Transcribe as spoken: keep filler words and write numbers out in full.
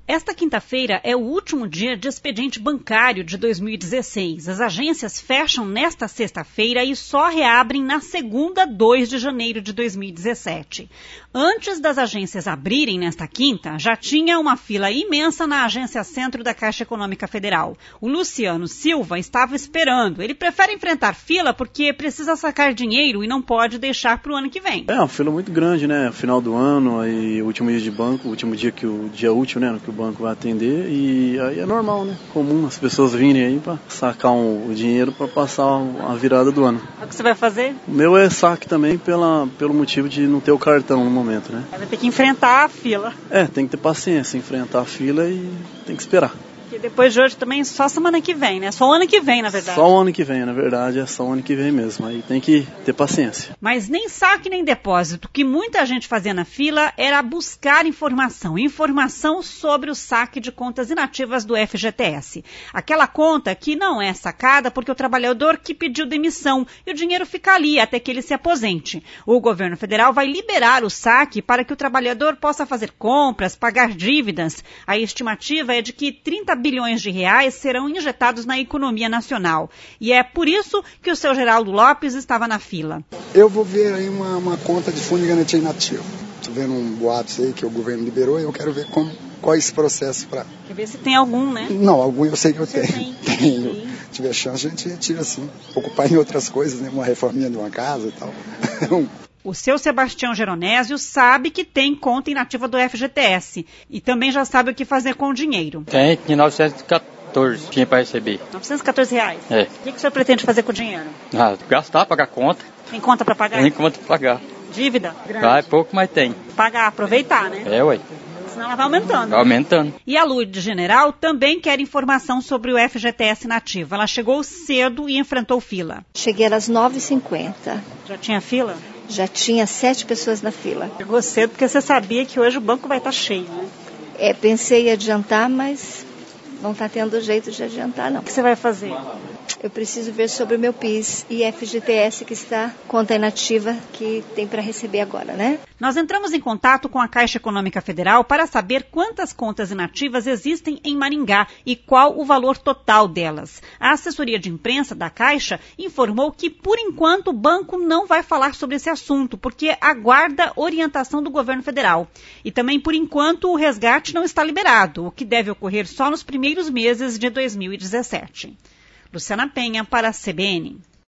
Esta quinta-feira é o último dia de expediente bancário de dois mil e dezesseis. As agências fecham nesta sexta-feira e só reabrem na segunda, dois de janeiro de dois mil e dezessete. Antes das agências abrirem nesta quinta, já tinha uma fila imensa na agência centro da Caixa Econômica Federal. O Luciano Silva estava esperando. Ele prefere enfrentar fila porque precisa sacar dinheiro e não pode deixar para o ano que vem. É uma fila muito grande, né? Final do ano, aí último dia de banco, último dia que o dia útil, né? Que o banco vai atender, e aí é normal, né? Comum as pessoas virem aí para sacar um, o dinheiro para passar a virada do ano. O que você vai fazer? O meu é saque também pela, pelo motivo de não ter o cartão no momento, né? Vai ter que enfrentar a fila. É, tem que ter paciência, enfrentar a fila e tem que esperar. E depois de hoje também só semana que vem, né? Só o ano que vem, na verdade. Só o ano que vem, na verdade, é só o ano que vem mesmo. Aí tem que ter paciência. Mas nem saque nem depósito. O que muita gente fazia na fila era buscar informação. Informação sobre o saque de contas inativas do F G T S. Aquela conta que não é sacada porque o trabalhador que pediu demissão e o dinheiro fica ali até que ele se aposente. O governo federal vai liberar o saque para que o trabalhador possa fazer compras, pagar dívidas. A estimativa é de que trinta bilhões de reais serão injetados na economia nacional. E é por isso que o seu Geraldo Lopes estava na fila. Eu vou ver aí uma, uma conta de fundo de garantia inativo. Estou vendo um boato aí que o governo liberou e eu quero ver como, qual é esse processo para... Quer ver se tem algum, né? Não, algum eu sei que eu Você tenho. Tem. Tenho. Sim. Se tiver chance, a gente tira assim. Ocupar em outras coisas, né? Uma reforminha de uma casa e tal. O seu Sebastião Geronésio sabe que tem conta inativa do F G T S e também já sabe o que fazer com o dinheiro. Tem de novecentos e quatorze, tinha para receber. novecentos e quatorze reais? É. O que, que o senhor pretende fazer com o dinheiro? Ah, gastar, pagar conta. Tem conta para pagar? Tem conta para pagar. Dívida? Grande. Vai pouco, mas tem. Pagar, aproveitar, né? É, ué. Senão ela vai aumentando. Vai aumentando. E a Lourdes General também quer informação sobre o F G T S inativo. Ela chegou cedo e enfrentou fila. Cheguei às nove e cinquenta. Já tinha fila? Já tinha sete pessoas na fila. Chegou cedo porque você sabia que hoje o banco vai estar cheio, né? É, pensei em adiantar, mas não está tendo jeito de adiantar, não. O que você vai fazer? Eu preciso ver sobre o meu P I S e F G T S que está conta inativa que tem para receber agora, né? Nós entramos em contato com a Caixa Econômica Federal para saber quantas contas inativas existem em Maringá e qual o valor total delas. A assessoria de imprensa da Caixa informou que, por enquanto, o banco não vai falar sobre esse assunto, porque aguarda orientação do governo federal. E também, por enquanto, o resgate não está liberado, o que deve ocorrer só nos primeiros meses de dois mil e dezessete. Luciana Penha para a C B N.